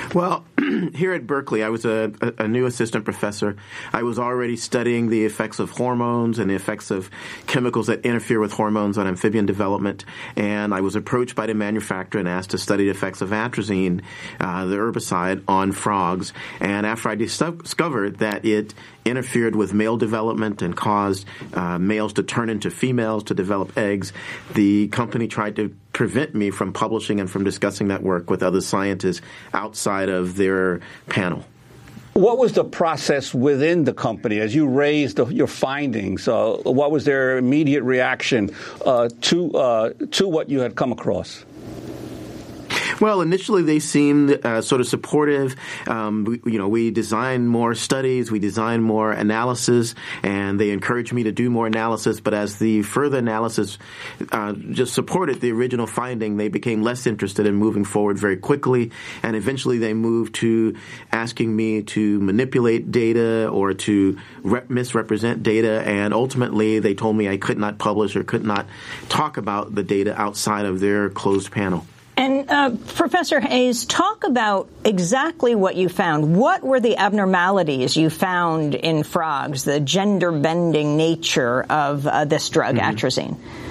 Well, here at Berkeley, I was a new assistant professor. I was already studying the effects of hormones and the effects of chemicals that interfere with hormones on amphibian development. And I was approached by the manufacturer and asked to study the effects of atrazine, the herbicide, on frogs. And after I discovered that it interfered with male development and caused males to turn into females to develop eggs, the company tried to prevent me from publishing and from discussing that work with other scientists outside of their panel. What was the process within the company as you raised your findings? What was their immediate reaction to what you had come across? Well, initially they seemed sort of supportive. We designed more studies, we designed more analysis, and they encouraged me to do more analysis. But as the further analysis just supported the original finding, they became less interested in moving forward very quickly. And eventually they moved to asking me to manipulate data or to misrepresent data. And ultimately they told me I could not publish or could not talk about the data outside of their closed panel. And Professor Hayes, talk about exactly what you found. What were the abnormalities you found in frogs, the gender-bending nature of this drug, atrazine?